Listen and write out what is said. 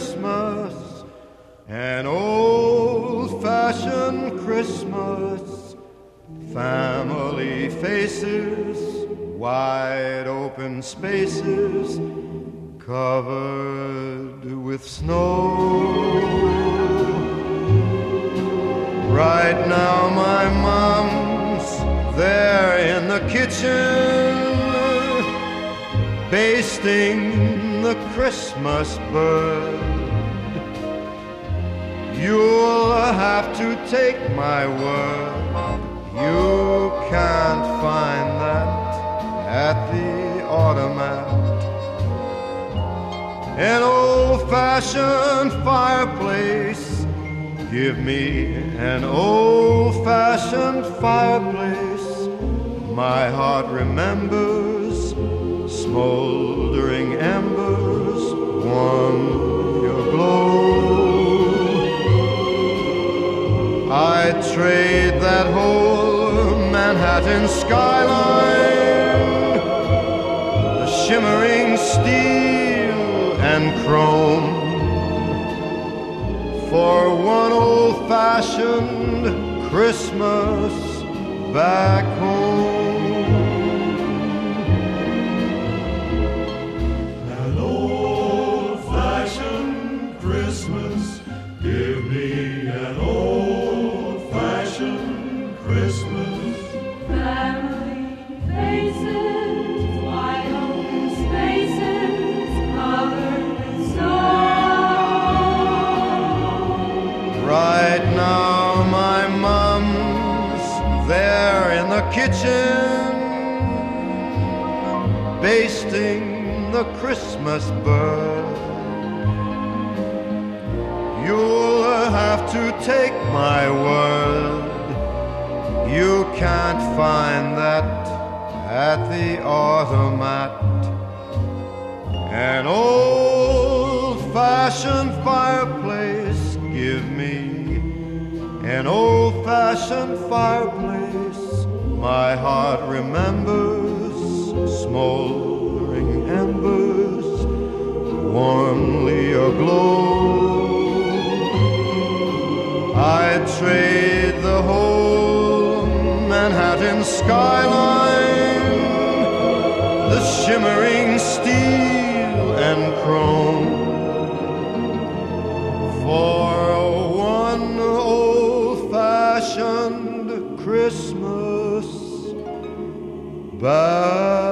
Christmas, an old-fashioned Christmas, family faces, wide open spaces, covered with snow. Right now my mom's there in the kitchen, basting the Christmas bird. You'll have to take my word, you can't find that at the automat. An old-fashioned fireplace, give me an old-fashioned fireplace. My heart remembers smoldering embers, warm your glow. I'd trade that whole Manhattan skyline, the shimmering steel and chrome, for one old-fashioned Christmas back home. An old-fashioned Christmas, give me an old-fashioned Christmas. Family faces, wide open spaces, covered with snow. Right now my mom's there in the kitchen, basting the Christmas bird. You'll have to take my word, you can't find that at the automat. An old-fashioned fireplace, give me an old-fashioned fireplace. My heart remembers smoldering embers, warmly aglow. I'd trade the whole Manhattan skyline, the shimmering steel and chrome, for one old-fashioned Christmas back